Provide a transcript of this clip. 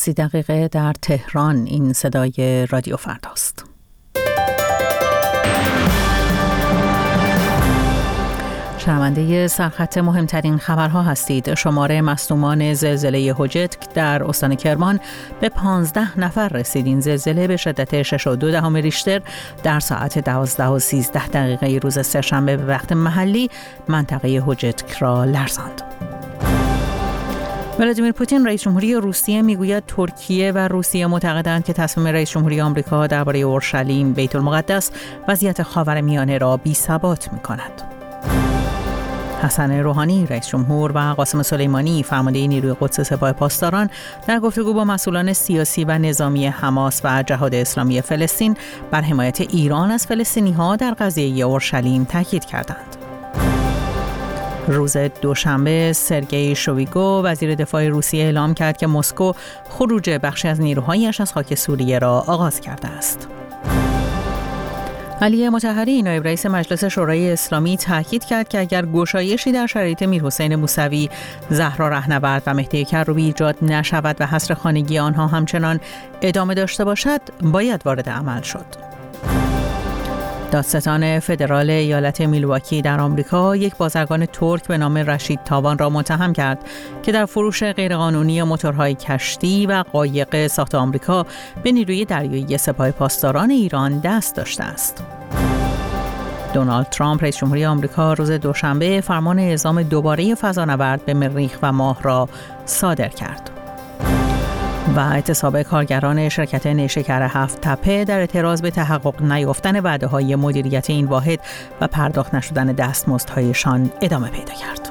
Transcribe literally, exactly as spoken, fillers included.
سی دقیقه در تهران. این صدای رادیو فرداست. شنونده سرخط مهمترین خبرها هستید. شماره مصدومان زلزله حجت در استان کرمان به پانزده نفر رسید. این زلزله به شدت شش و دو دهم ریشتر در ساعت دوازده و سیزده دقیقه روز سه‌شنبه به وقت محلی منطقه حجت را لرزاند. ولادیمیر پوتین رئیس جمهوری روسیه میگوید ترکیه و روسیه معتقدند که تصمیم رئیس جمهوری آمریکا درباره اورشلیم بیت المقدس وضعیت خاورمیانه را بی‌ثبات می‌کند. حسن روحانی رئیس جمهور و قاسم سلیمانی فرمانده نیروی قدس سپاه پاسداران در گفتگو با مسئولان سیاسی و نظامی حماس و جهاد اسلامی فلسطین بر حمایت ایران از فلسطینی‌ها در قضیه اورشلیم تاکید کردند. روز دوشنبه سرگئی شویگو وزیر دفاع روسیه اعلام کرد که مسکو خروج بخشی از نیروهایش از خاک سوریه را آغاز کرده است. علی مطهری نایب رئیس مجلس شورای اسلامی تاکید کرد که اگر گشایشی در شرایط میرحسین موسوی، زهرا رهنورد و مهدی کروبی ایجاد نشود و حصر خانگی آنها همچنان ادامه داشته باشد، باید وارد عمل شد. دادستان فدرال ایالت میلواکی در آمریکا یک بازرگان ترک به نام رشید تاوان را متهم کرد که در فروش غیرقانونی موتورهای کشتی و قایق ساخت آمریکا به نیروی دریایی سپاه پاسداران ایران دست داشته است. دونالد ترامپ رئیس جمهوری آمریکا روز دوشنبه فرمان اعزام دوباره فضانورد به مریخ و ماه را صادر کرد. و اعتصاب کارگران شرکت نیشکر هفت تپه در اعتراض به تحقق نیافتن وعده‌های مدیریت این واحد و پرداخت نشدن دستمزدهایشان ادامه پیدا کرد.